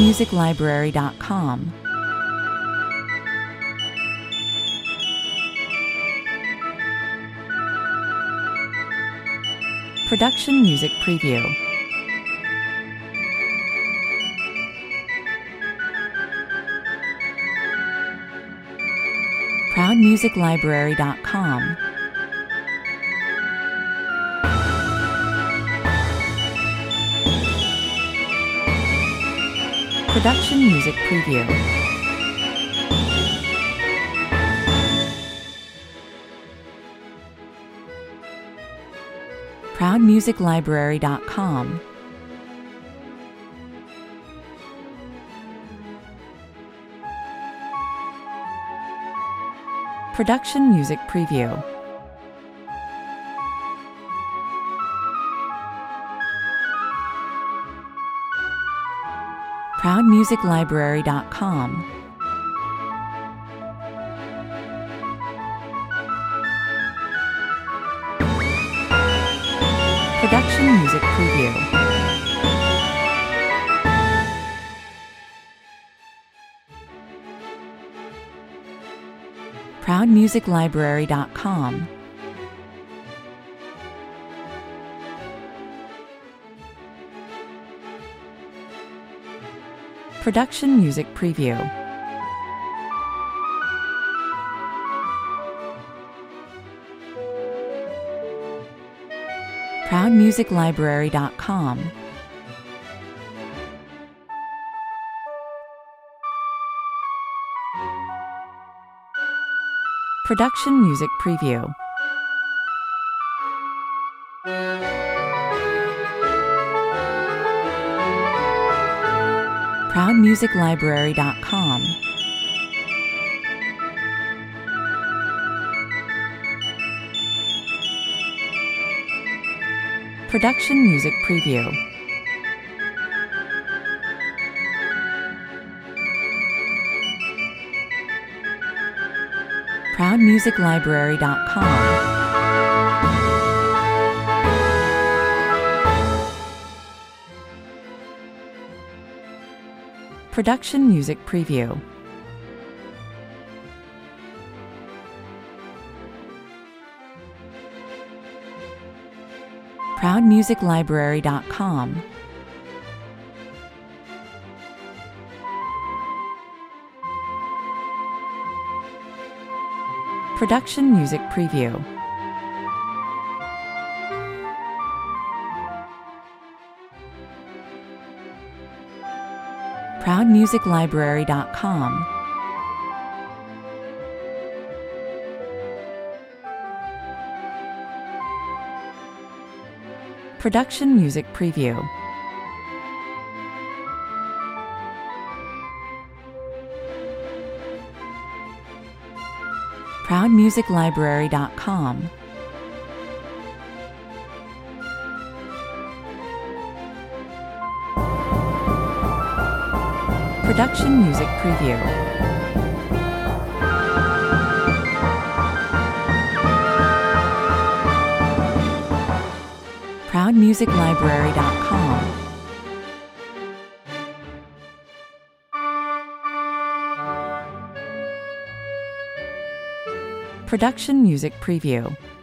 ProudMusicLibrary.com. Production Music Preview. ProudMusicLibrary.com. Production Music Preview. ProudMusicLibrary.com. Production Music Preview. ProudMusicLibrary.com. Production Music Preview. ProudMusicLibrary.com. Production Music Preview. ProudMusicLibrary.com. Production Music Preview. ProudMusicLibrary.com. Production Music Preview. ProudMusicLibrary.com. Production Music Preview. ProudMusicLibrary.com. Production Music Preview. ProudMusicLibrary.com. Production Music Preview. ProudMusicLibrary.com. Production Music Preview. ProudMusicLibrary.com. Production Music Preview.